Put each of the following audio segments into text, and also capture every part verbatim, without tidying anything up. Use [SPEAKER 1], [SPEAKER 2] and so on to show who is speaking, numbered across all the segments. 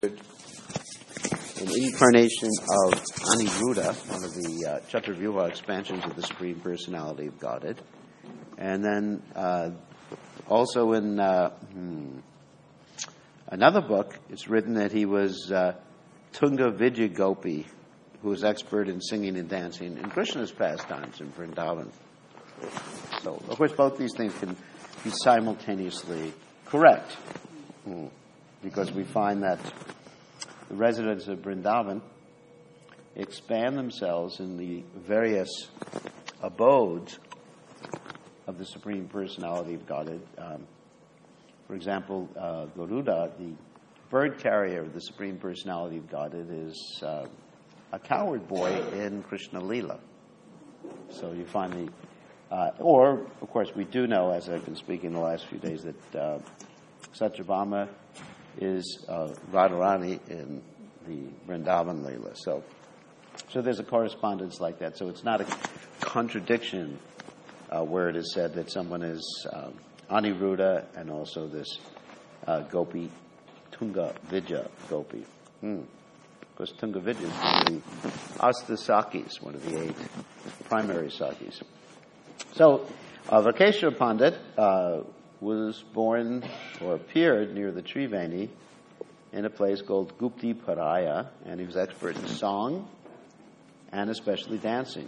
[SPEAKER 1] An incarnation of Aniruddha, one of the uh, Chaturvyuha expansions of the Supreme Personality of Godhead. And then uh, also in uh, hmm, another book, it's written that he was uh, Tunga Vijay Gopi, who was expert in singing and dancing in Krishna's pastimes in Vrindavan. So, of course, both these things can be simultaneously correct. Hmm. Because we find that the residents of Vrindavan expand themselves in the various abodes of the Supreme Personality of Godhead. Um, for example, uh, Garuda, the bird carrier of the Supreme Personality of Godhead, is uh, a coward boy in Krishna Lila. So you find the... Uh, or, of course, we do know, as I've been speaking the last few days, that uh, Satyabhama is uh, Radharani in the Vrindavan Leela. So, so there's a correspondence like that. So it's not a contradiction uh, where it is said that someone is um, Aniruddha and also this uh, Gopi, Tunga Vijay Gopi. Hmm. Because Tunga Vijay is one of the Asta Sakis, one of the eight primary Sakis. So, uh, Vakeshwara Pandit uh, was born or appeared near the Triveni in a place called Gupti Paraya, and he was expert in song and especially dancing.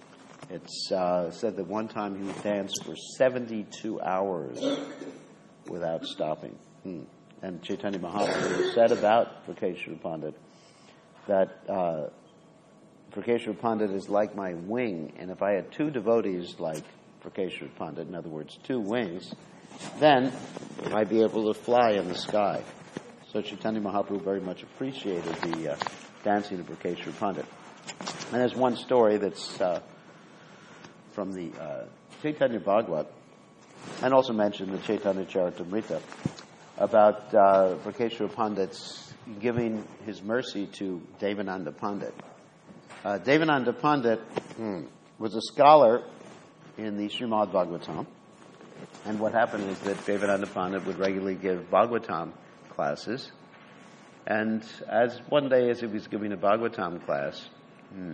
[SPEAKER 1] It's uh, said that one time he would dance for seventy-two hours without stopping. Hmm. And Chaitanya Mahaprabhu said about Vakeshwara Pandit that uh, Vakeshwara Pandit is like my wing, and if I had two devotees like Vakeshwara Pandit, in other words, two wings, then I'd be able to fly in the sky. So Chaitanya Mahaprabhu very much appreciated the uh, dancing of Vakeshwara Pandit. And there's one story that's uh, from the uh, Chaitanya Bhagavat, and also mentioned the Chaitanya Charitamrita, about uh, Vakeshwara Pandit's giving his mercy to Devananda Pandit. Uh, Devananda Pandit hmm, was a scholar in the Srimad Bhagavatam. And what happened is that Devananda Pandit would regularly give Bhagavatam classes. And as one day, as he was giving a Bhagavatam class, hmm,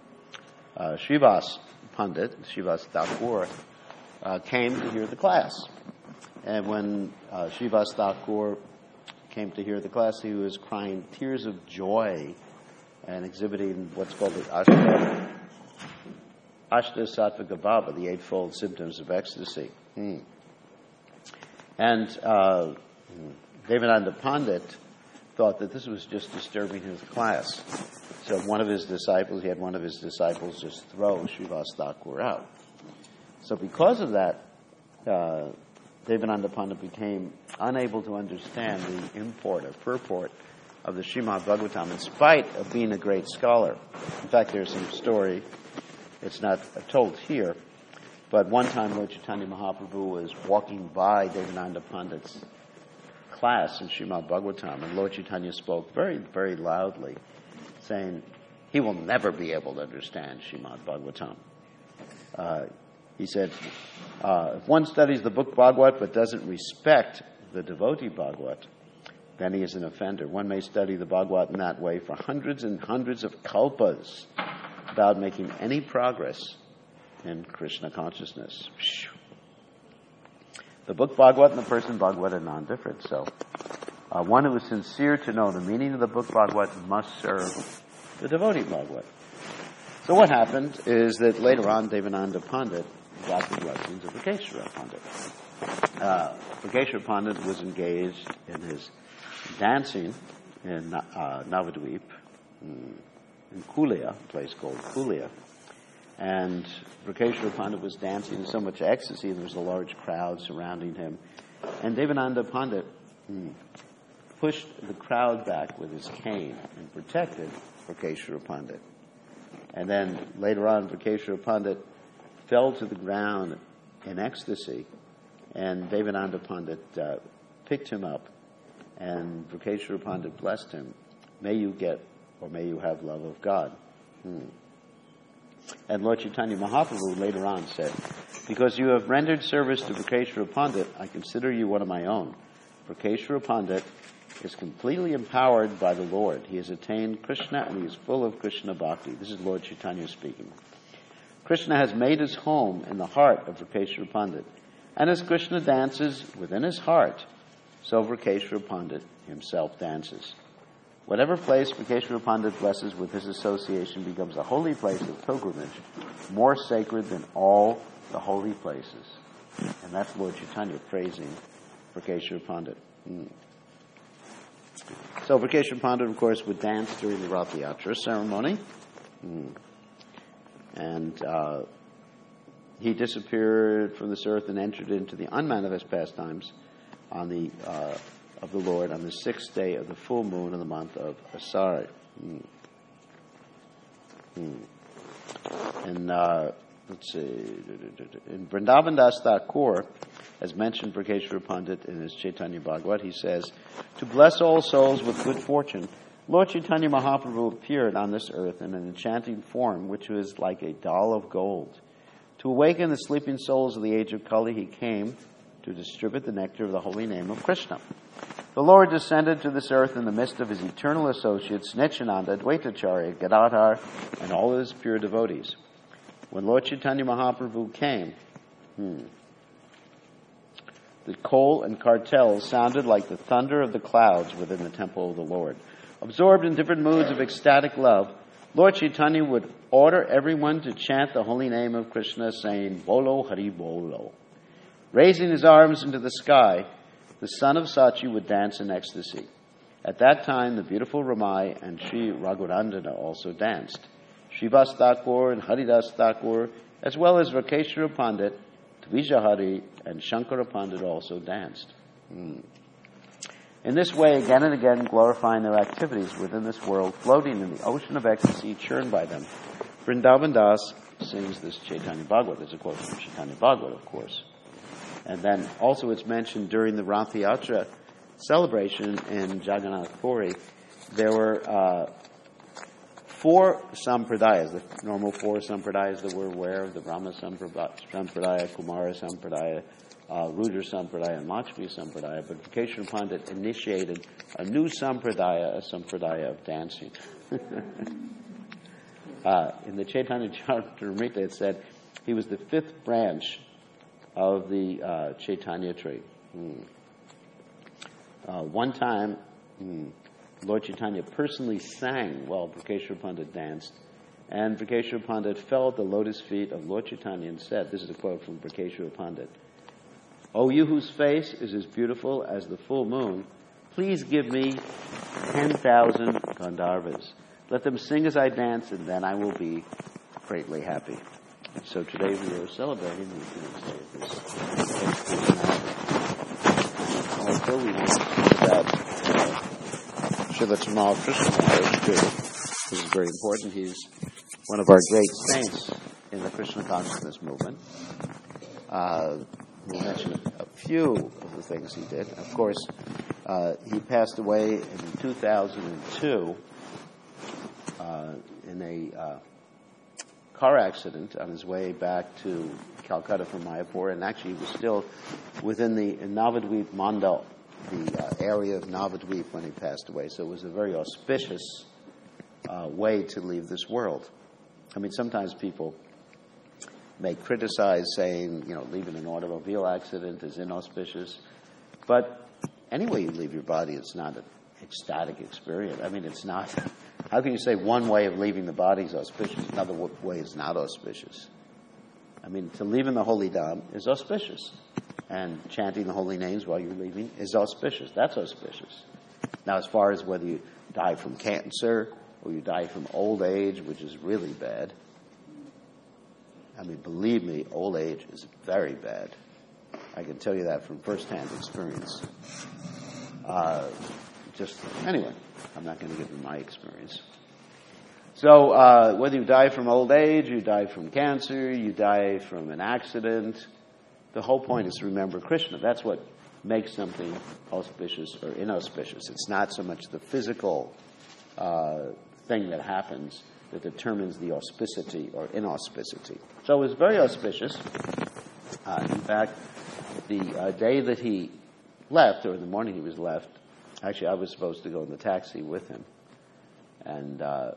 [SPEAKER 1] uh, Srivas Pandit, Srivas Thakur, uh, came to hear the class. And when uh, Srivas Thakur came to hear the class, he was crying tears of joy and exhibiting what's called the Ashta, Ashta Sattvika Bhava, the eightfold symptoms of ecstasy. Hmm. And uh, Devananda Pandit thought that this was just disturbing his class. So one of his disciples, he had one of his disciples just throw Srivas Thakur out. So because of that, uh, Devananda Pandit became unable to understand the import or purport of the Srimad Bhagavatam in spite of being a great scholar. In fact, there's some story, it's not told here, but one time Lord Chaitanya Mahaprabhu was walking by Devananda Pandit's class in Srimad Bhagavatam, and Lord Chaitanya spoke very, very loudly, saying, he will never be able to understand Srimad Bhagavatam. Uh, he said, uh, if one studies the book Bhagavat but doesn't respect the devotee Bhagavat, then he is an offender. One may study the Bhagavat in that way for hundreds and hundreds of kalpas without making any progress in Krishna consciousness. The book Bhagavat and the person Bhagavat are non-different. So uh, one who is sincere to know the meaning of the book Bhagavat must serve the devotee Bhagavat. So what happened is that later on Devananda Pandit got the blessings of Vakeshwara Pandit. Uh, Vakeshwara Pandit was engaged in his dancing in uh, Navadvip, in Kulia, a place called Kulia. And Vakeshwara Pandit was dancing in so much ecstasy, there was a large crowd surrounding him. And Devananda Pandit hmm, pushed the crowd back with his cane and protected Vakeshwara Pandit. And then later on, Vakeshwara Pandit fell to the ground in ecstasy, and Devananda Pandit uh, picked him up, and Vakeshwara Pandit blessed him. May you get, or may you have love of God. Hmm. And Lord Chaitanya Mahaprabhu later on said, because you have rendered service to Vakeshwara Pandit, I consider you one of my own. Vakeshwara Pandit is completely empowered by the Lord. He has attained Krishna and he is full of Krishna bhakti. This is Lord Chaitanya speaking. Krishna has made his home in the heart of Vrakeshwara Pandit. And as Krishna dances within his heart, so Vrakeshwara Pandit himself dances. Whatever place Vrakeshwara Pandit blesses with his association becomes a holy place of pilgrimage, more sacred than all the holy places. And that's Lord Chaitanya praising Vrakeshwara Pandit. Mm. So Vrakeshwara Pandit, of course, would dance during the Rath Yatra ceremony. Mm. And uh, he disappeared from this earth and entered into the unmanifest pastimes on the uh, of the Lord on the sixth day of the full moon of the month of Asara. Mm. Mm. And uh, let's see, in Vrindavan Das Thakur, as mentioned Vrakeshwara Pandit in his Chaitanya Bhagavat, he says, to bless all souls with good fortune, Lord Chaitanya Mahaprabhu appeared on this earth in an enchanting form which was like a doll of gold. To awaken the sleeping souls of the age of Kali, he came to distribute the nectar of the holy name of Krishna. The Lord descended to this earth in the midst of his eternal associates, Nityananda, Advaitacharya, Gadadhar, and all of his pure devotees. When Lord Chaitanya Mahaprabhu came, hmm, the coal and cartels sounded like the thunder of the clouds within the temple of the Lord. Absorbed in different moods of ecstatic love, Lord Chaitanya would order everyone to chant the holy name of Krishna, saying, Bolo Hari Bolo. Raising his arms into the sky, the son of Sachi would dance in ecstasy. At that time, the beautiful Ramai and Sri Raghurandana also danced. Srivas Thakur and Haridas Thakur, as well as Vrakeshwara Pandit, Dvijahari, and Shankara Pandit also danced. Mm. In this way, again and again, glorifying their activities within this world, floating in the ocean of ecstasy churned by them, Vrindavan Das sings this Chaitanya Bhagavat. There's a quote from Chaitanya Bhagavat, of course. And then also it's mentioned during the Rath Yatra celebration in Jagannath Puri, there were uh, four sampradayas, the normal four sampradayas that we're aware of, the Brahma Sampradaya, Kumara Sampradaya, uh, Rudra Sampradaya, and Lakshmi Sampradaya, but Vrakeshwara Pandit initiated a new sampradaya, a sampradaya of dancing. uh, in the Chaitanya Charitamrita it said he was the fifth branch of the uh, Chaitanya tree. Hmm. Uh, one time, hmm, Lord Chaitanya personally sang while Vrakeshwara Pandit danced, and Vrakeshwara Pandit fell at the lotus feet of Lord Chaitanya and said, this is a quote from Vrakeshwara Pandit, O you whose face is as beautiful as the full moon, please give me ten thousand Gandharvas. Let them sing as I dance, and then I will be greatly happy. So today we are celebrating the Feast Day of this personality. Also, we want to speak about uh, Srila Tamal Krishna Maharaj too. This is very important. He's one of our great saints in the Krishna consciousness movement. Uh, we'll mention a, a few of the things he did. Of course, uh, he passed away in two thousand two uh, in a uh, car accident on his way back to Calcutta from Mayapur, and actually he was still within the Navadvip Mandal, the uh, area of Navadvip, when he passed away. So it was a very auspicious uh, way to leave this world. I mean, sometimes people may criticize saying, you know, leaving an automobile accident is inauspicious, but any way you leave your body, it's not an ecstatic experience. I mean, it's not. How can you say one way of leaving the body is auspicious, another way is not auspicious? I mean, to leave in the holy dham is auspicious, and chanting the holy names while you're leaving is auspicious. That's auspicious. Now, as far as whether you die from cancer or you die from old age, which is really bad, I mean, believe me, old age is very bad. I can tell you that from first-hand experience. Uh, just, anyway, I'm not going to give you my experience. So, uh, whether you die from old age, you die from cancer, you die from an accident, the whole point is to remember Krishna. That's what makes something auspicious or inauspicious. It's not so much the physical uh, thing that happens that determines the auspicity or inauspicity. So it was very auspicious. Uh, in fact, the uh, day that he left, or the morning he was left, actually, I was supposed to go in the taxi with him. And uh,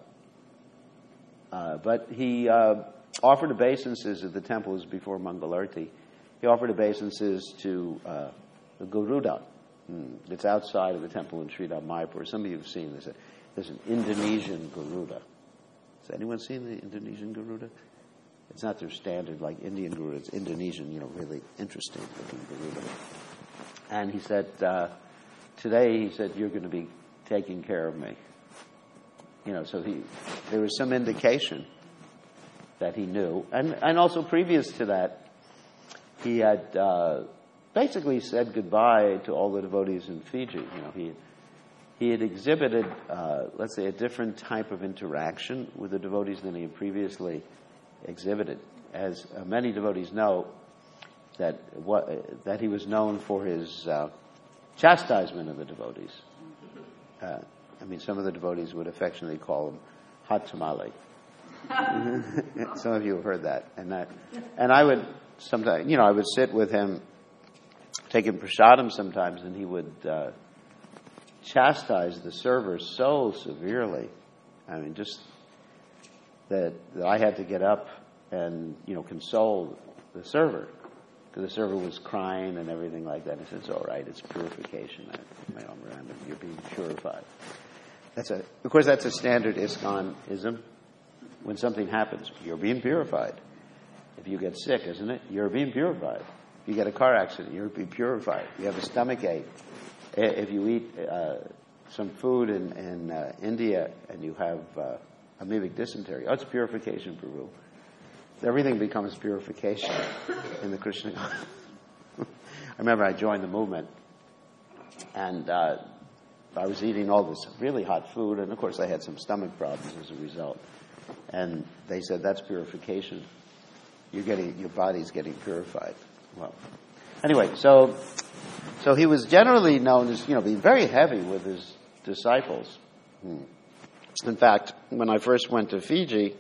[SPEAKER 1] uh, but he uh, offered obeisances at the temples before Mangalarti. He offered obeisances to uh, the Garuda. Hmm. It's outside of the temple in Sridhar Mayapur. Some of you have seen this. There's an Indonesian Garuda. Has anyone seen the Indonesian Garuda? It's not their standard like Indian Garuda. It's Indonesian, you know, really interesting looking Garuda. And he said, uh, today, he said, you're going to be taking care of me. You know, so he, there was some indication that he knew. And, and also previous to that, he had uh, basically said goodbye to all the devotees in Fiji. You know, he, he had exhibited, uh, let's say, a different type of interaction with the devotees than he had previously exhibited. As uh, many devotees know, that what, that he was known for his uh, chastisement of the devotees. Uh, I mean, some of the devotees would affectionately call him hot tamale. Some of you have heard that, and that, and I would sometimes, you know, I would sit with him, take him prasadam sometimes, and he would uh, chastise the server so severely. I mean, just that, that I had to get up and, you know, console the server. Because the server was crying and everything like that. He said, it's all right, it's purification. I, Miranda, you're being purified. That's a, of course, that's a standard ISKCON-ism. When something happens, you're being purified. If you get sick, isn't it? You're being purified. If you get a car accident, you're being purified. You have a stomach ache. If you eat uh, some food in, in uh, India and you have uh, amoebic dysentery, oh, it's purification, Prabhu. Everything becomes purification in the Krishna. I remember I joined the movement, and uh, I was eating all this really hot food, and of course I had some stomach problems as a result. And they said, that's purification. You're getting, your body's getting purified. Well, anyway, so so he was generally known as, you know, being very heavy with his disciples. Hmm. In fact, when I first went to Fiji,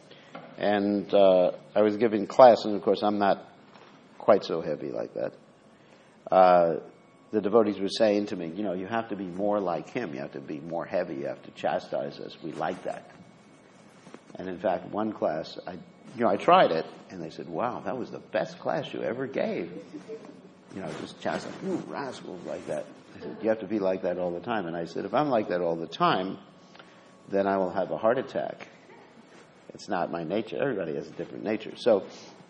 [SPEAKER 1] and uh, I was giving class, and of course I'm not quite so heavy like that. Uh, the devotees were saying to me, you know, you have to be more like him. You have to be more heavy. You have to chastise us. We like that. And in fact, one class, I, you know, I tried it, and they said, wow, that was the best class you ever gave. You know, just chastise, you rascals like that. I said, you have to be like that all the time. And I said, if I'm like that all the time, then I will have a heart attack. It's not my nature. Everybody has a different nature. So,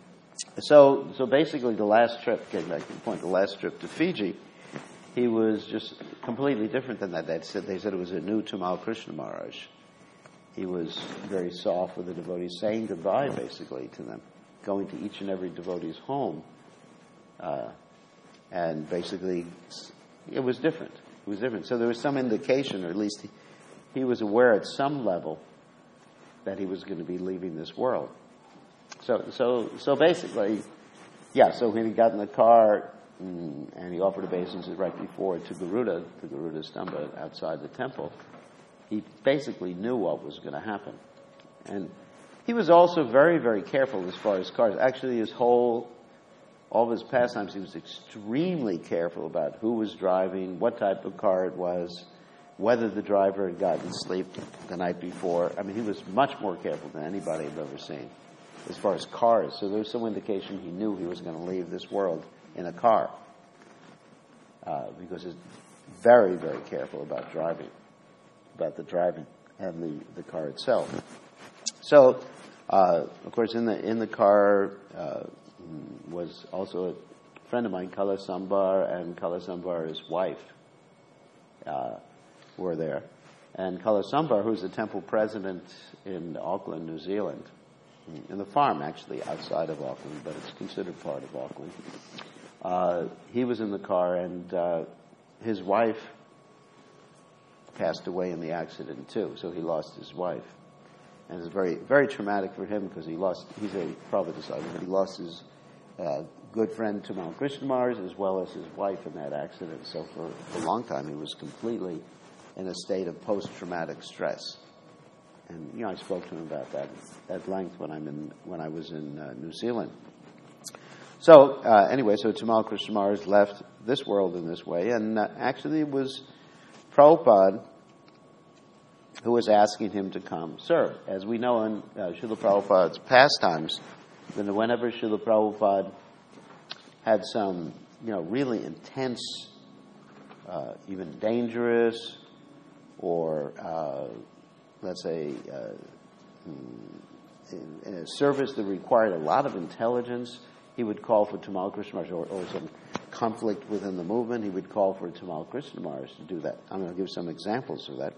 [SPEAKER 1] so, so basically, the last trip, getting back to the point, the last trip to Fiji, he was just completely different than that. They said they said it was a new Tamal Krishna Maharaj. He was very soft with the devotees, saying goodbye basically to them, going to each and every devotee's home, uh, and basically, it was different. It was different. So there was some indication, or at least he, he was aware at some level that he was going to be leaving this world. So, so, so basically, yeah. So when he got in the car mm, and he offered obeisances right before to Garuda, to Garuda Stamba outside the temple, he basically knew what was going to happen, and he was also very, very careful as far as cars. Actually, his whole, all of his pastimes, he was extremely careful about who was driving, what type of car it was, whether the driver had gotten sleep the night before. I mean, he was much more careful than anybody I've ever seen as far as cars. So there was some indication he knew he was going to leave this world in a car uh, because he's very, very careful about driving, about the driving and the, the car itself. So, uh, of course, in the in the car uh, was also a friend of mine, Kala Sambar, and Kala Sambar's wife. Uh, were there. And Kala Sambar, who's the temple president in Auckland, New Zealand, in the farm actually outside of Auckland, but it's considered part of Auckland. Uh, he was in the car, and uh, his wife passed away in the accident too, so he lost his wife. And it's very, very traumatic for him because he lost, he's a Prabhupada disciple, but he lost his uh, good friend Tamal Krishna Maharaj as well as his wife in that accident. So for, for a long time he was completely in a state of post-traumatic stress. And, you know, I spoke to him about that at length when I'm in, when I was in uh, New Zealand. So, uh, anyway, so Tamal Krishna Maharaj left this world in this way, and uh, actually it was Prabhupada who was asking him to come serve. As we know in uh, Srila Prabhupada's pastimes, that whenever Srila Prabhupada had some, you know, really intense, uh, even dangerous, or uh, let's say uh, in, in a service that required a lot of intelligence, he would call for Tamal Krishna Maharaj, or, or some conflict within the movement, he would call for Tamal Krishna Maharaj to do that. I'm going to give some examples of that.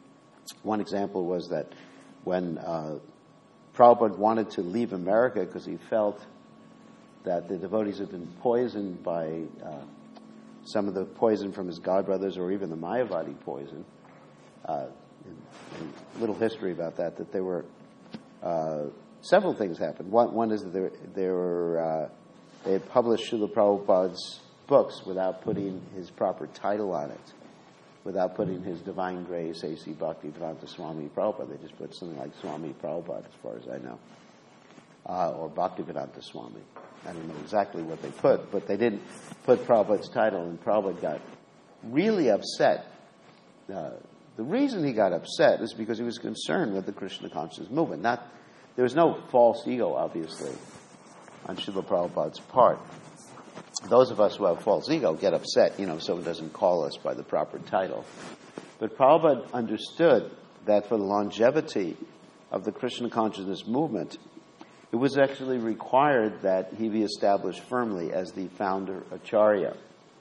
[SPEAKER 1] One example was that when uh, Prabhupada wanted to leave America because he felt that the devotees had been poisoned by uh, some of the poison from his godbrothers, or even the Mayavadi poison. Uh, and, and little history about that, that there were uh, several things happened. One, one is that there, there were, uh, they had published Srila Prabhupada's books without putting his proper title on it, without putting his Divine Grace, A C Bhaktivedanta Swami Prabhupada. They just put something like Swami Prabhupada, as far as I know, uh, or Bhaktivedanta Swami. I don't know exactly what they put, but they didn't put Prabhupada's title, and Prabhupada got really upset. Uh, the reason he got upset is because he was concerned with the Krishna consciousness movement. Not, there was no false ego, obviously, on Srila Prabhupada's part. Those of us who have false ego get upset, you know, if someone doesn't call us by the proper title. But Prabhupada understood that for the longevity of the Krishna consciousness movement, it was actually required that he be established firmly as the founder Acharya.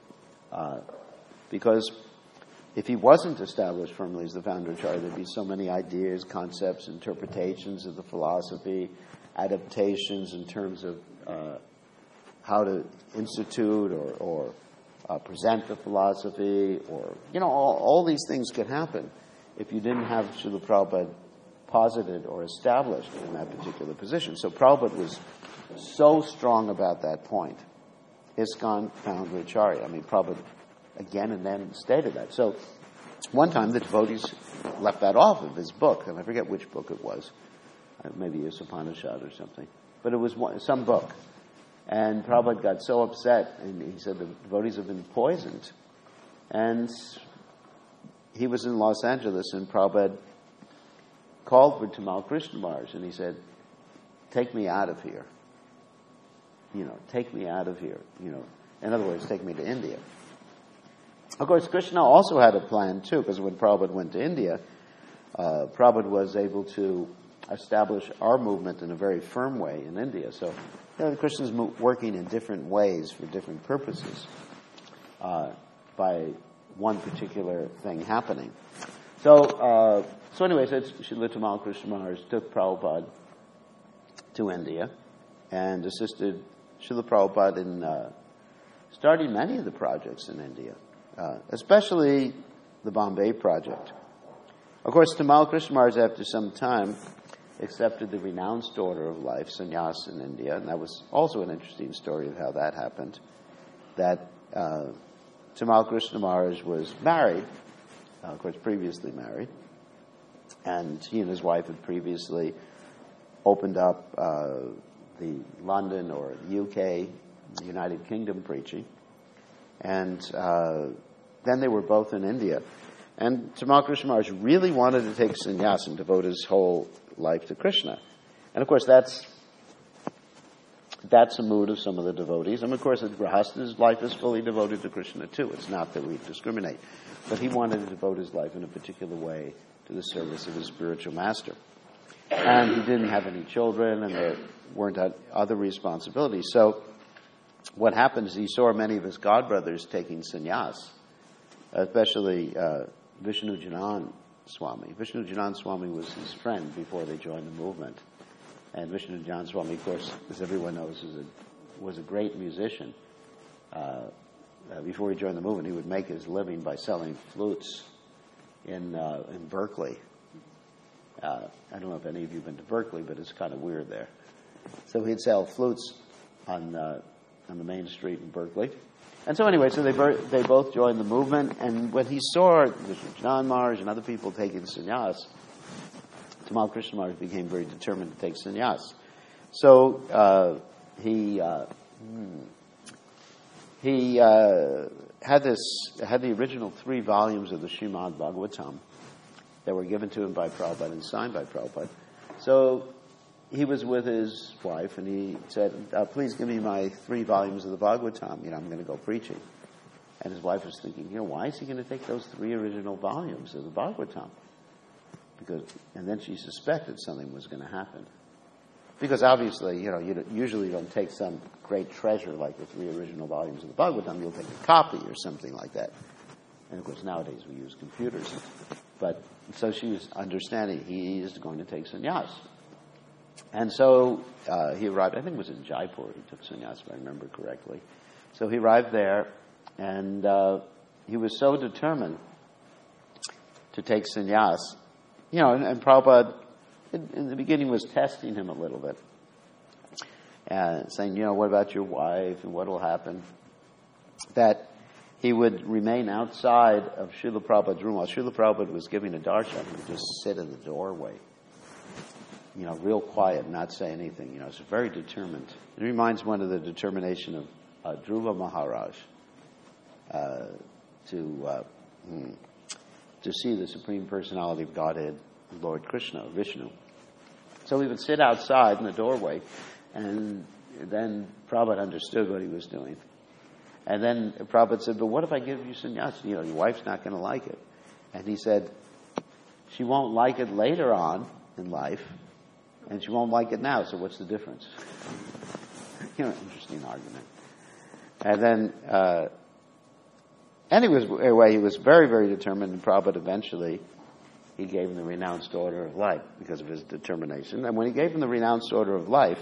[SPEAKER 1] Uh, because if he wasn't established firmly as the founder Acharya, there'd be so many ideas, concepts, interpretations of the philosophy, adaptations in terms of uh, how to institute or, or uh, present the philosophy, or, you know, all, all these things could happen if you didn't have Srila Prabhupada posited or established in that particular position. So Prabhupada was so strong about that point. ISKCON founder Acharya. I mean, Prabhupada again and then stated that. So one time the devotees left that off of his book, and I forget which book it was. Uh, maybe Isa Upanishad or something. But it was one, some book. And Prabhupada got so upset, and he said the devotees have been poisoned. And he was in Los Angeles, and Prabhupada called for Tamal Krishna Maharaj, and he said, take me out of here. You know, take me out of here. You know, in other words, take me to India. Of course, Krishna also had a plan, too, because when Prabhupada went to India, uh, Prabhupada was able to establish our movement in a very firm way in India. So, you know, Krishna's working in different ways for different purposes uh, by one particular thing happening. So, uh, so anyway, so Srila Tamal Krishna Maharaj took Prabhupada to India and assisted Srila Prabhupada in uh, starting many of the projects in India, uh, especially the Bombay project. Of course, Tamal Krishna Maharaj, after some time, accepted the renounced order of life, sannyas, in India, and that was also an interesting story of how that happened. That uh, Tamal Krishna Maharaj was married, uh, of course, previously married, and he and his wife had previously opened up uh, the London or the U K, the United Kingdom preaching, and uh, then they were both in India. And Tamal Krishna Maharaj really wanted to take sannyas and devote his whole life to Krishna. And of course, that's that's a mood of some of the devotees. And of course, the Grahasta's life is fully devoted to Krishna too. It's not that we discriminate. But he wanted to devote his life in a particular way to the service of his spiritual master. And he didn't have any children, and there weren't other responsibilities. So what happened is he saw many of his godbrothers taking sannyas, especially uh, Vishnu Janan Swami. Vishnu Janan Swami was his friend before they joined the movement. And Vishnu Janan Swami, of course, as everyone knows, was a, was a great musician. Uh, uh, before he joined the movement, he would make his living by selling flutes in uh, in Berkeley. Uh, I don't know if any of you have been to Berkeley, but it's kind of weird there. So he'd sell flutes on uh, on the main street in Berkeley. And so anyway, so they ber- they both joined the movement, and when he saw Vishnu Janan Maharaj and other people taking sannyas, Tamal Krishna Maharaj became very determined to take sannyas. So uh, he uh, hmm, he uh, had this had the original three volumes of the Srimad Bhagavatam that were given to him by Prabhupada and signed by Prabhupada. So he was with his wife, and he said, uh, please give me my three volumes of the Bhagavatam. You know, I'm going to go preaching. And his wife was thinking, you know, why is he going to take those three original volumes of the Bhagavatam? Because, and then she suspected something was going to happen. Because obviously, you know, you don't, usually don't take some great treasure like the three original volumes of the Bhagavatam. You'll take a copy or something like that. And of course, nowadays we use computers. But so she was understanding he is going to take sannyas. And so uh, he arrived, I think it was in Jaipur he took sannyas, if I remember correctly. So he arrived there, and uh, he was so determined to take sannyas. You know, and, and Prabhupada, in, in the beginning, was testing him a little bit. Uh, saying, you know, what about your wife, and what will happen? That he would remain outside of Srila Prabhupada's room. While Srila Prabhupada was giving a darshan, he would just sit in the doorway. You know, real quiet, not say anything. You know, it's very determined. It reminds one of the determination of uh, Dhruva Maharaj uh, to uh, hmm, to see the Supreme Personality of Godhead, Lord Krishna, Vishnu. So he would sit outside in the doorway, and then Prabhupada understood what he was doing. And then Prabhupada said, but what if I give you sannyas? You know, your wife's not going to like it. And he said, she won't like it later on in life, and she won't like it now, so what's the difference? You know, interesting argument. And then, uh, anyway, he was very, very determined, and Prabhupada eventually, he gave him the renounced order of life because of his determination. And when he gave him the renounced order of life,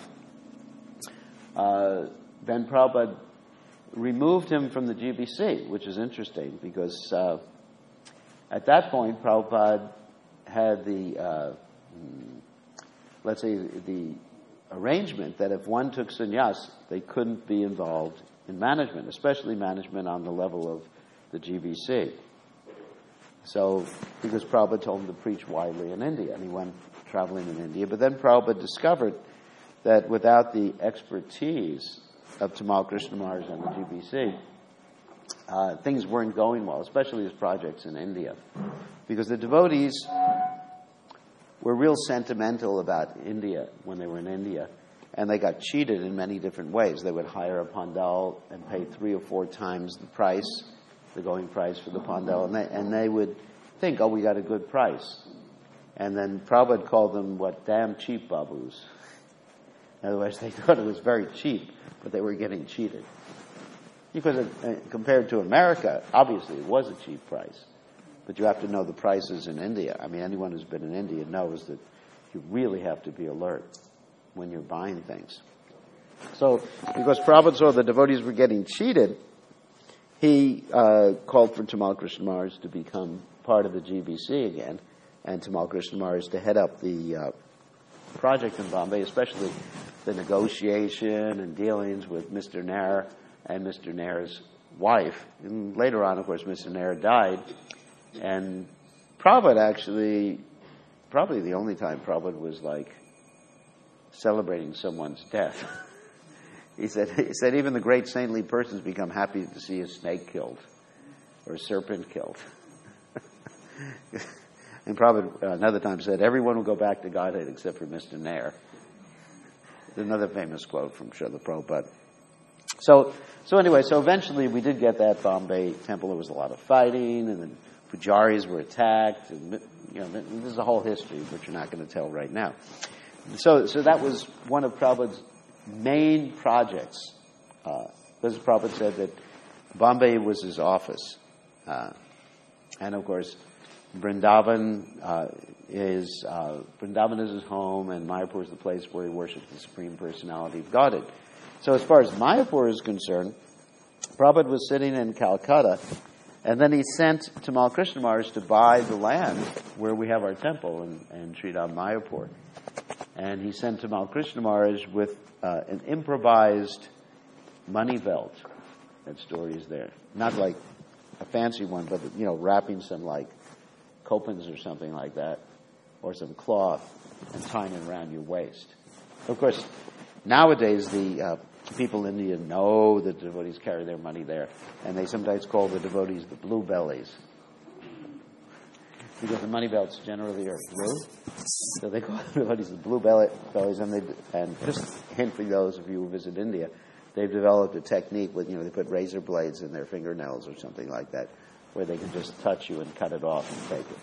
[SPEAKER 1] uh, then Prabhupada removed him from the G B C, which is interesting because uh, at that point, Prabhupada had the, uh, let's say, the arrangement that if one took sannyas, they couldn't be involved in management, especially management on the level of the G B C. So, because Prabhupada told him to preach widely in India, and he went traveling in India. But then Prabhupada discovered that without the expertise of Tamal Krishna Maharaj and the G B C, uh, things weren't going well, especially his projects in India. Because the devotees were real sentimental about India when they were in India, and they got cheated in many different ways. They would hire a pandal and pay three or four times the price, the going price for the pandal, and they, and they would think, oh, we got a good price. And then Prabhupada called them, what, damn cheap babus. In other words, they thought it was very cheap, but they were getting cheated. Because uh, compared to America, obviously it was a cheap price. But you have to know the prices in India. I mean, anyone who's been in India knows that you really have to be alert when you're buying things. So, because Prabhupada saw the devotees were getting cheated, he uh, called for Tamal Krishna Maharaj to become part of the G B C again, and Tamal Krishna Maharaj to head up the uh, project in Bombay, especially the negotiation and dealings with Mister Nair and Mister Nair's wife. And later on, of course, Mister Nair died, and Prabhupada actually, probably the only time Prabhupada was like celebrating someone's death. He said, he said, even the great saintly persons become happy to see a snake killed or a serpent killed. And Prabhupada uh, another time said, everyone will go back to Godhead except for Mister Nair. Another famous quote from Srila Prabhupada. So, so anyway, so eventually we did get that Bombay temple. There was a lot of fighting, and then pujaris were attacked. And, you know, this is a whole history, which you're not going to tell right now. So, so that was one of Prabhupada's main projects. Uh, because Prabhupada said that Bombay was his office. Uh, and of course, Vrindavan uh, is uh, Vrindavan is his home, and Mayapur is the place where he worships the Supreme Personality of Godhead. So as far as Mayapur is concerned, Prabhupada was sitting in Calcutta, and then he sent Tamal Krishna Maharaj to buy the land where we have our temple in, in Sridham Mayapur. And he sent Tamal Krishna Maharaj with uh, an improvised money belt. That story is there. Not like a fancy one, but, you know, wrapping some, like, copins or something like that, or some cloth, and tying it around your waist. Of course, nowadays the uh, people in India know that devotees carry their money there, and they sometimes call the devotees the blue bellies, because the money belts generally are blue, so they call the devotees the blue belly, bellies. And they and just a hint for those of you who visit India, they've developed a technique with, you know, they put razor blades in their fingernails or something like that, where they can just touch you and cut it off and take it.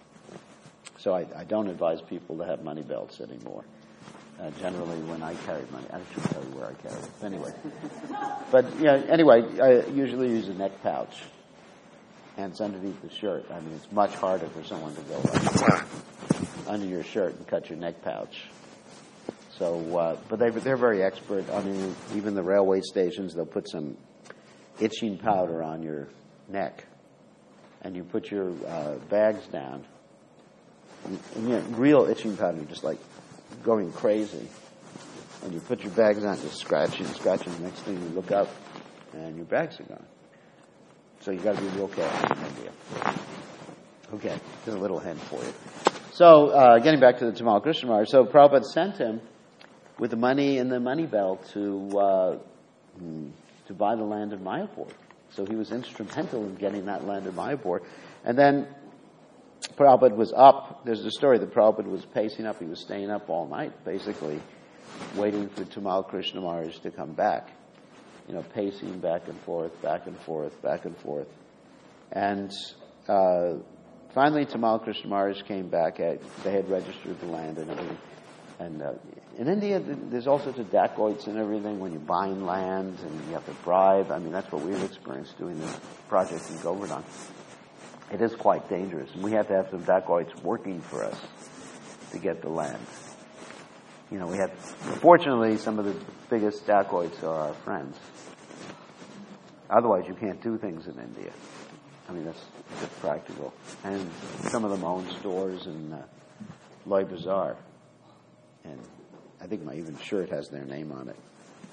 [SPEAKER 1] So I, I don't advise people to have money belts anymore. Uh, generally, when I carry money, I should tell you where I carry it. Anyway, but yeah. Anyway, I usually use a neck pouch, and it's underneath the shirt. I mean, it's much harder for someone to go like under your shirt and cut your neck pouch. So, uh, but they they're very expert. I mean, even the railway stations, they'll put some itching powder on your neck, and you put your uh, bags down. And, and, you know, real itching powder, just like going crazy, and you put your bags on, just scratching, scratching. The next thing you look up, and your bags are gone. So you got to be real careful in India. Okay, there's a little hint for you. So uh, getting back to the Tamal Krishna Maharaj, so Prabhupada sent him with the money in the money belt to uh, to buy the land of Mayapur. So he was instrumental in getting that land of Mayapur, and then Prabhupada was up. There's a story that Prabhupada was pacing up. He was staying up all night, basically, waiting for Tamal Krishna Maharaj to come back. You know, pacing back and forth, back and forth, back and forth. And uh, finally, Tamal Krishna Maharaj came back. At, they had registered the land and everything. And uh, in India, there's all sorts of dacoits and everything when you're buying land, and you have to bribe. I mean, that's what we've experienced doing this project in Govardhan. It is quite dangerous, and we have to have some dacoits working for us to get the land. You know, we have, fortunately, some of the biggest dacoits are our friends. Otherwise, you can't do things in India. I mean, that's just practical. And some of them own stores in uh, Loy Bazaar. And I think my even shirt has their name on it.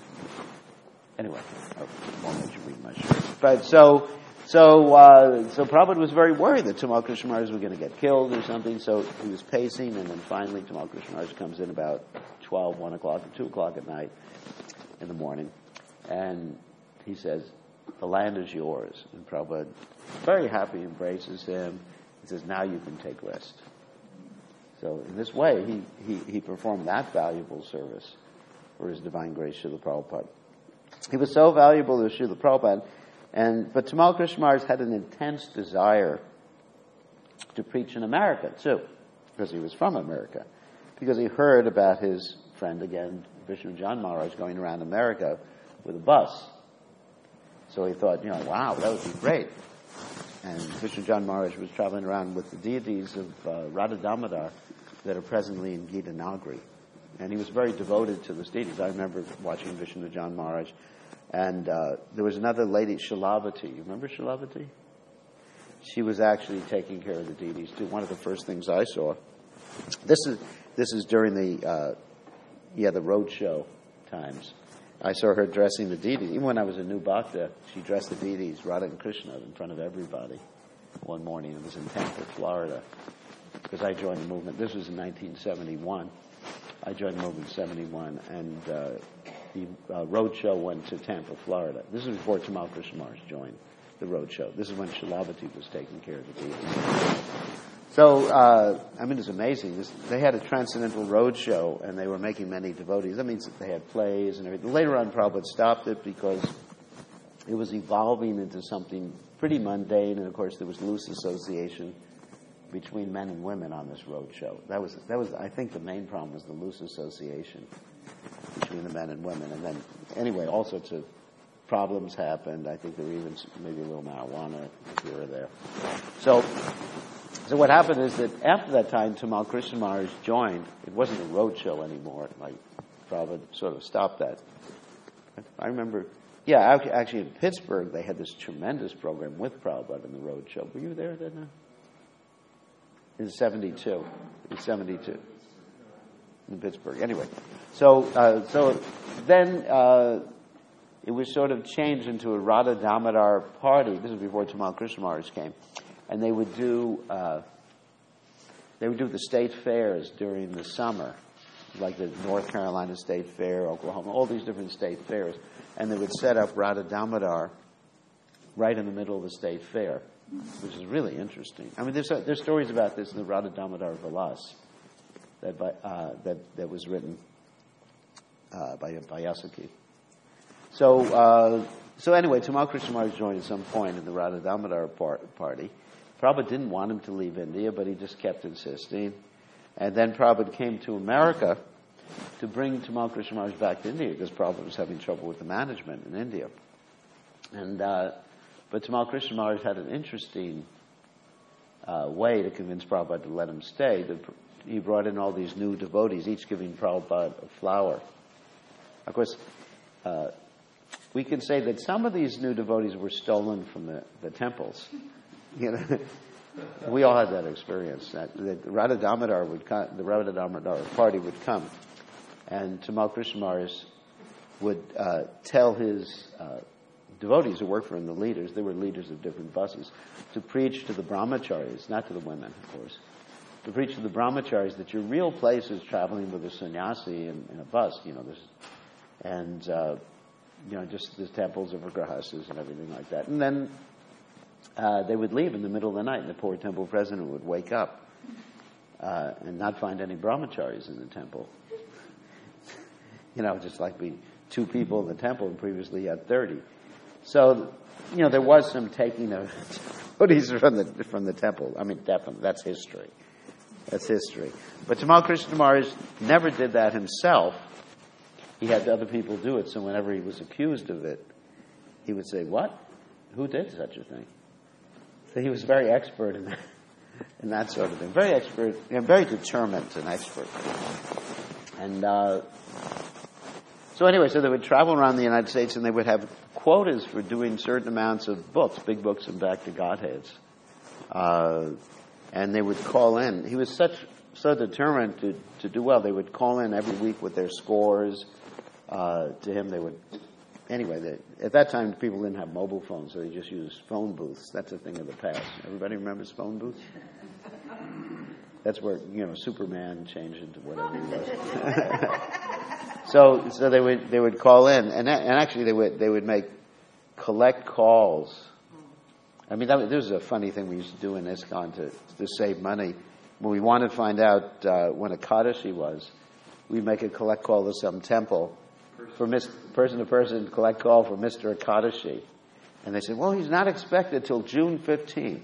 [SPEAKER 1] Anyway, I won't let you read my shirt. But so... So, uh, so Prabhupada was very worried that Tamal Krishna Maharaj was going to get killed or something, so he was pacing, and then finally Tamal Krishna Maharaj comes in about twelve, one o'clock, or two o'clock at night in the morning, and he says, the land is yours. And Prabhupada, very happy, embraces him. He says, now you can take rest. So in this way, he, he, he performed that valuable service for His Divine Grace Srila Prabhupada. He was so valuable to Srila Prabhupada. And but Tamal Krishna Maharaj had an intense desire to preach in America too, because he was from America, because he heard about his friend again, Vishnu Jan Maharaj, going around America with a bus. So he thought, you know, wow, that would be great. And Vishnu Jan Maharaj was traveling around with the deities of uh, Radha Damodar that are presently in Gita Nagari, and he was very devoted to those deities. I remember watching Vishnu Jan Maharaj. And uh, there was another lady, Shilavati. You remember Shilavati? She was actually taking care of the deities too. One of the first things I saw. This is this is during the uh, yeah the road show times. I saw her dressing the deities. Even when I was a new bhakta, she dressed the deities, Radha and Krishna, in front of everybody. One morning, it was in Tampa, Florida, because I joined the movement. This was in nineteen seventy-one. I joined the movement in seventy-one, and uh, the uh, road show went to Tampa, Florida. This is before Tamal Krishna Maharaj joined the road show. This is when Shilavati was taking care of the deities. So, uh, I mean, it's amazing. This, they had a transcendental road show, and they were making many devotees. That means that they had plays and everything. Later on, Prabhupada stopped it because it was evolving into something pretty mundane, and of course, there was loose association between men and women on this road show. That was, that was, I think, the main problem was the loose association between the men and women. And then, anyway, all sorts of problems happened. I think there were even maybe a little marijuana here or there. So, so what happened is that after that time, Tamal Krishna Maharaj joined. It wasn't a road show anymore. Like, Prabhupada sort of stopped that. I remember, yeah, actually in Pittsburgh, they had this tremendous program with Prabhupada in the road show. Were you there then? In seventy-two. In seventy-two. In Pittsburgh. Anyway. So, uh, so then, uh, it was sort of changed into a Radha Damodar party. This was before Tamal Krishna Maharaj came. And they would do, uh, they would do the state fairs during the summer like the North Carolina State Fair, Oklahoma, all these different state fairs. And they would set up Radha Damodar right in the middle of the state fair, which is really interesting. I mean, there's, uh, there's stories about this in the Radha Damodar Vilas that, by, uh, that, that was written uh, by Vyasaki. So, uh, so anyway, Tamal Krishna Maharaj joined at some point in the Radha Damodar par- party. Prabhupada didn't want him to leave India, but he just kept insisting. And then Prabhupada came to America to bring Tamal Krishna Maharaj back to India because Prabhupada was having trouble with the management in India. And uh, but Tamal Krishna Maharaj had an interesting uh, way to convince Prabhupada to let him stay. He brought in all these new devotees, each giving Prabhupada a flower. Of course, uh, we can say that some of these new devotees were stolen from the, the temples. You know, we all had that experience. That, that Radha Damodar would come, the Radha Damodar party would come, and Tamal Krishna Maharaj would uh, tell his uh, devotees who worked for him, the leaders, they were leaders of different buses, to preach to the brahmacharis, not to the women, of course, to preach to the brahmacharis that your real place is traveling with a sannyasi in, in a bus. You know, there's, and uh, you know, just the temples of grahastas and everything like that, and then. Uh, they would leave in the middle of the night, and the poor temple president would wake up uh, and not find any brahmacharis in the temple. You know, just like we two people in the temple, and previously had thirty. So, you know, there was some taking of devotees from the from the temple. I mean, definitely, that's history. That's history. But Tamal Krishna Maharaj never did that himself. He had other people do it. So whenever he was accused of it, he would say, "What? Who did such a thing?" So he was very expert in that, in that sort of thing. Very expert, you know, very determined and expert. And uh, so anyway, so they would travel around the United States and they would have quotas for doing certain amounts of books, big books and Back to Godheads. Uh, and they would call in. He was such so determined to, to do well. They would call in every week with their scores. Uh, to him, they would... Anyway, they, at that time, people didn't have mobile phones, so they just used phone booths. That's a thing of the past. Everybody remembers phone booths? That's where, you know, Superman changed into whatever he was. so, so they would they would call in, and and actually they would they would make collect calls. I mean, that, this is a funny thing we used to do in ISKCON to to save money. When we wanted to find out uh, when a Kadashi was, we'd make a collect call to some temple. For mis- person to person, collect call for Mister Akadashi. And they said, well, he's not expected till June fifteenth.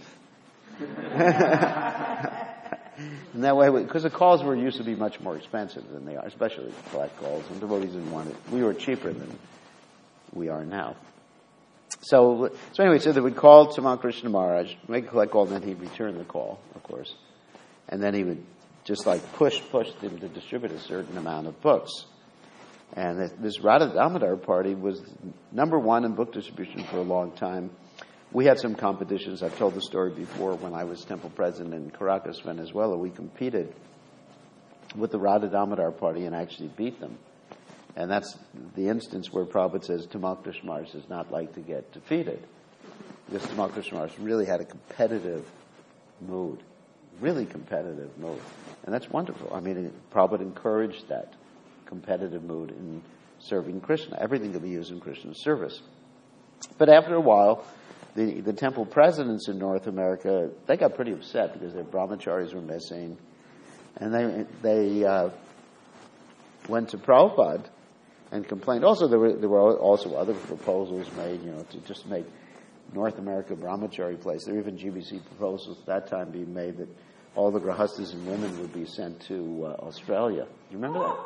[SPEAKER 1] And that way, because the calls were used to be much more expensive than they are, especially collect calls, and devotees didn't want it. We were cheaper than we are now. So, so anyway, so they would call Tamal Krishna Maharaj, make a collect call, and then he'd return the call, of course. And then he would just like push, push them to distribute a certain amount of books. And this Radha Damodar party was number one in book distribution for a long time. We had some competitions. I've told the story before. When I was temple president in Caracas, Venezuela, we competed with the Radha Damodar party and actually beat them. And that's the instance where Prabhupada says Tamal Krishna Maharaj does not like to get defeated. Because Tamal Krishna Maharaj really had a competitive mood, really competitive mood. And that's wonderful. I mean, Prabhupada encouraged that competitive mood in serving Krishna. Everything could be used in Krishna's service. But after a while, the, the temple presidents in North America, they got pretty upset because their brahmacharis were missing. And they they uh, went to Prabhupada and complained. Also, there were there were also other proposals made, you know, to just make North America brahmachari place. There were even G B C proposals at that time being made that all the grahastas and women would be sent to uh, Australia. You remember that?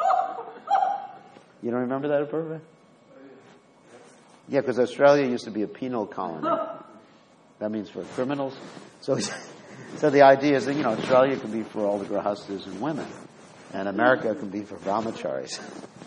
[SPEAKER 1] You don't remember that, Apurva? Yeah, because Australia used to be a penal colony. That means for criminals. So, so the idea is that, you know, Australia can be for all the grahastas and women, and America can be for brahmacharis.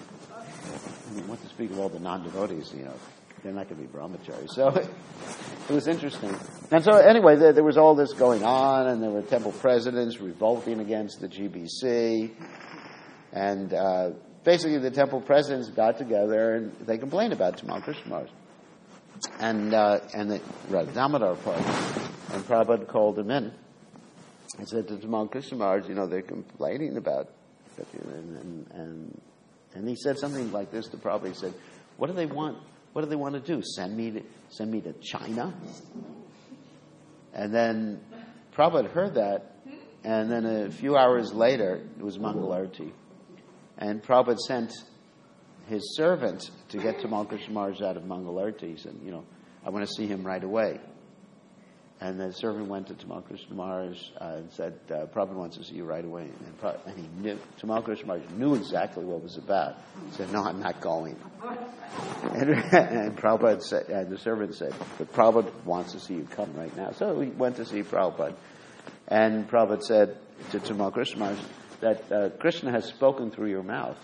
[SPEAKER 1] I mean, what to speak of all the non-devotees, you know, they're not going to be brahmacharis. So it was interesting. And so anyway, there, there was all this going on, and there were temple presidents revolting against the G B C, and uh, basically the temple presidents got together and they complained about Tamal Krishna Maharaj and uh, and the Radha Damodar party. And Prabhupada called him in and said to Tamal Krishna Maharaj, you know, they're complaining about And, and, and, and he said something like this to Prabhupada. He said, what do they want? What do they want to do? Send me to, send me to China? And then Prabhupada heard that, and then a few hours later, it was Mangalarti. And Prabhupada sent his servant to get Tamal Krishna Maharaj out of Mangalarti. He said, you know, I want to see him right away. And the servant went to Tamal Krishna Maharaj uh, and said, uh, Prabhupada wants to see you right away. And, Prabhupada, and he knew, Tamal Krishna Maharaj knew exactly what it was about. He said, no, I'm not going. And, and Prabhupada said, and the servant said, but Prabhupada wants to see you come right now. So he went to see Prabhupada. And Prabhupada said to Tamal Krishna Maharaj that uh, Krishna has spoken through your mouth.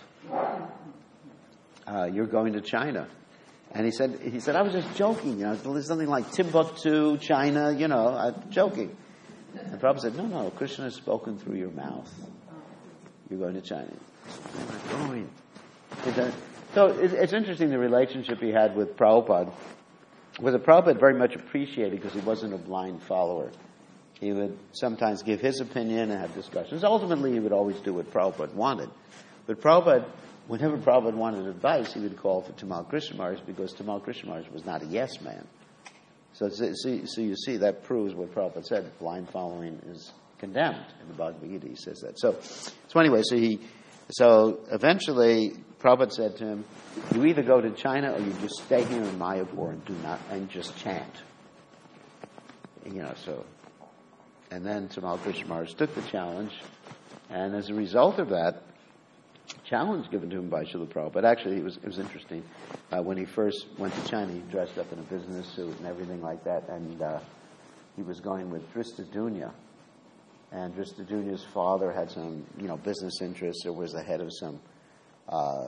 [SPEAKER 1] Uh, you're going to China. And he said, he said, I was just joking, you know, there's something like Timbuktu, China, you know, I'm joking. And Prabhupada said, no, no, Krishna has spoken through your mouth. You're going to China. I'm not going. So it's interesting the relationship he had with Prabhupada. With the Prabhupada very much appreciated because he wasn't a blind follower. He would sometimes give his opinion and have discussions. Ultimately, he would always do what Prabhupada wanted. But Prabhupada, whenever Prabhupada wanted advice, he would call for Tamal Krishna Maharaj because Tamal Krishna Maharaj was not a yes man. So, so, so you see, that proves what Prabhupada said. Blind following is condemned. In the Bhagavad Gita, he says that. So, so anyway, so he, so eventually, Prabhupada said to him, you either go to China or you just stay here in Mayapur and do not, and just chant. You know, so, and then Tamal Krishna Maharaj took the challenge, and as a result of that challenge given to him by Srila Prabhupada, actually it was, it was interesting. Uh, when he first went to China, he dressed up in a business suit and everything like that, and uh, he was going with Dristadunya. And Dristadyunya's father had some, you know, business interests, or was the head of some, uh,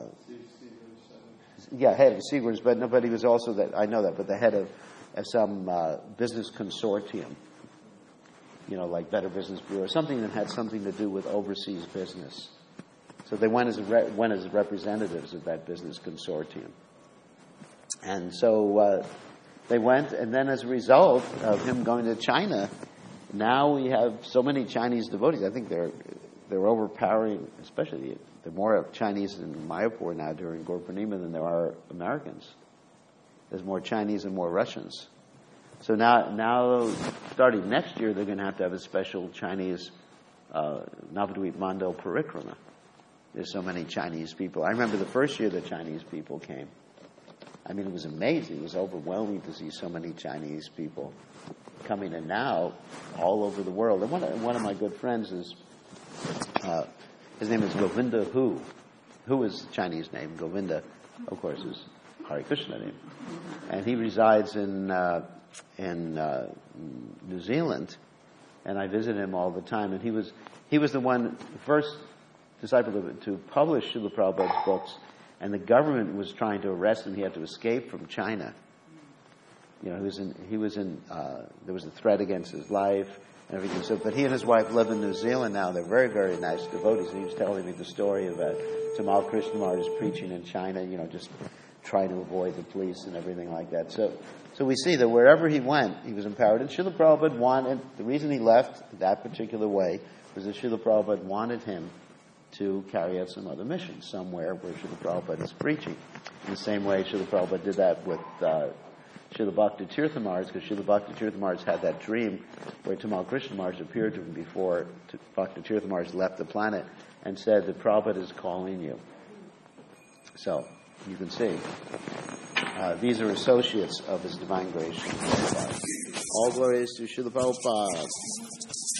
[SPEAKER 1] yeah, head of Seegers, but no, but he was also that, I know that, but the head of, of some uh, business consortium, you know, like Better Business Bureau, something that had something to do with overseas business. So they went as re- went as representatives of that business consortium. And so uh, they went, and then as a result of him going to China, now we have so many Chinese devotees. I think they're they're overpowering, especially there are more Chinese in Mayapur now during Gaur Purnima than there are Americans. There's more Chinese and more Russians. So now, now starting next year, they're going to have to have a special Chinese uh, Navadvip Mandal Parikrama. There's so many Chinese people. I remember the first year the Chinese people came. I mean, it was amazing. It was overwhelming to see so many Chinese people coming in now all over the world. And one of, one of my good friends is, uh, his name is Govinda Hu. Hu is Chinese name. Govinda, of course, is Hare Krishna name. And he resides in uh, in uh, New Zealand, and I visit him all the time. And he was he was the one first disciple to, to publish Srila Prabhupada's books, and the government was trying to arrest him. He had to escape from China. You know, he was in he was in uh, there was a threat against his life and everything. So, but he and his wife live in New Zealand now. They're very, very nice devotees. And he was telling me the story about Tamal Krishna Maharaj preaching in China. You know, just trying to avoid the police and everything like that. So, so we see that wherever he went, he was empowered. And Srila Prabhupada wanted, the reason he left that particular way was that Srila Prabhupada wanted him to carry out some other mission somewhere where Srila Prabhupada is preaching. In the same way Srila Prabhupada did that with uh, Srila Bhakti Tirtha Maharaj, because Srila Bhakti Tirtha Maharaj had that dream where Tamal Krishna Maharaj appeared to him before Bhakti Tirtha Maharaj left the planet and said that Prabhupada is calling you. So, you can see, uh, these are associates of His Divine Grace. All glories to Srila Prabhupada.